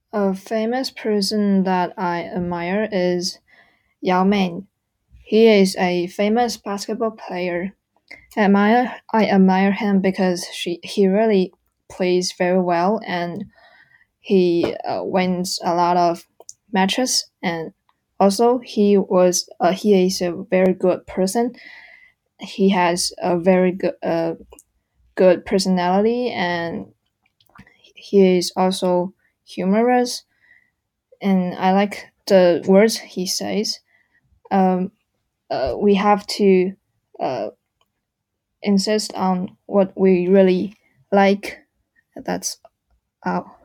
A famous person that I admire is Yao Ming. He is a famous basketball player. I admire him because he really plays very well and he wins a lot of matches, and also he is a very good person. He has a very good personality, and he is also humorous, and I like the words he says. Um, we have to uh, insist on what we really like. That's all.